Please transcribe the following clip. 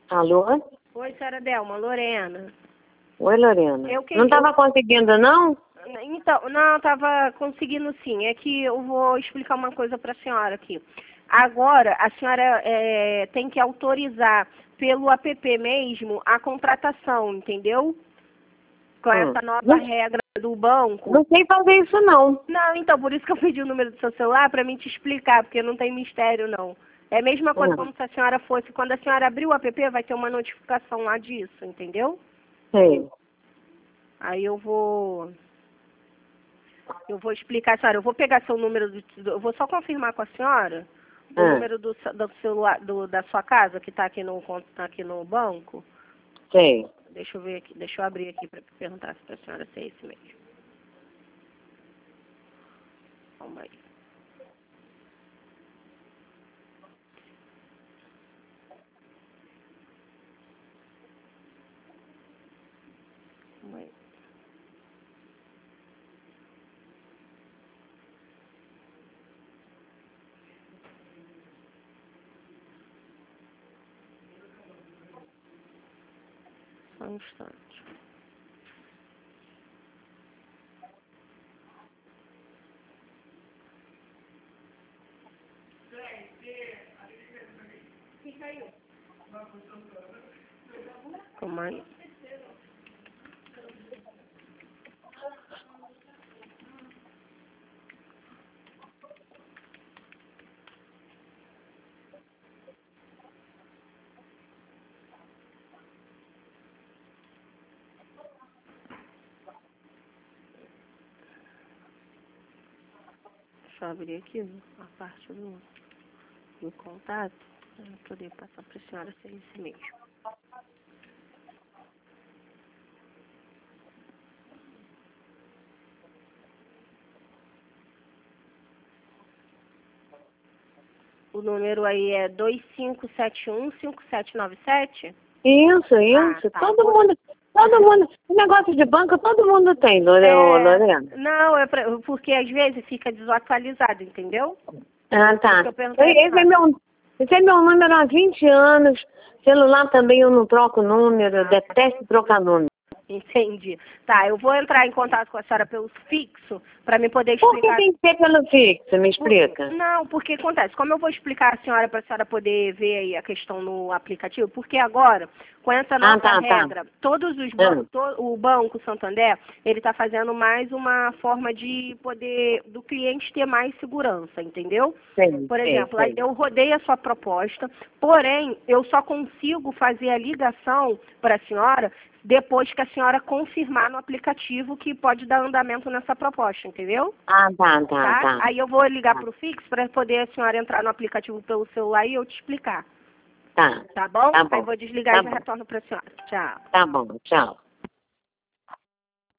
Alô? Oi, senhora Delma, Lorena. Oi, Lorena. Não estava conseguindo, não? Então, não, estava conseguindo sim. É que eu vou explicar uma coisa para a senhora aqui. Agora, a senhora tem que autorizar pelo app mesmo a contratação, entendeu? Com essa nova regra do banco. Não sei fazer isso, não. Não, então, por isso que eu pedi o número do seu celular para mim te explicar, porque não tem mistério, não. É a mesma coisa como se a senhora fosse, quando a senhora abrir o app, vai ter uma notificação lá disso, entendeu? Sei. Aí eu vou explicar, senhora, eu vou pegar seu número, eu vou só confirmar com a senhora o número do celular, da sua casa, que está aqui no banco. Sei. Deixa eu ver aqui, deixa eu abrir aqui para perguntar para a senhora se é esse mesmo. Calma aí. Calma aí. Só um instante. Calma aí. Deixa eu abrir aqui a parte do contato, para poder passar para a senhora se é esse mesmo. O número aí é 2571-5797? Isso. Tá. Todo mundo, o negócio de banco todo mundo tem, Lorena. Não, porque às vezes fica desatualizado, entendeu? Ah, tá. Esse Esse é meu número há 20 anos. Celular também eu não troco número, eu detesto trocar número. Entendi. Tá, eu vou entrar em contato com a senhora pelo fixo para me poder Por explicar. que tem que ser pelo fixo? Me explica. Não, porque acontece. Como eu vou explicar a senhora para a senhora poder ver aí a questão no aplicativo, porque agora, com essa nova regra, todos os bancos, o Banco Santander, ele está fazendo mais uma forma de poder do cliente ter mais segurança, entendeu? Por exemplo, aí eu rodei a sua proposta, porém, eu só consigo fazer a ligação para a senhora depois que a senhora confirmar no aplicativo que pode dar andamento nessa proposta, entendeu? Tá. Aí eu vou ligar para o fixo para poder a senhora entrar no aplicativo pelo celular e eu te explicar. Tá. Tá bom? Tá bom. Aí eu vou desligar e já retorno para a senhora. Tchau. Tá bom, tchau.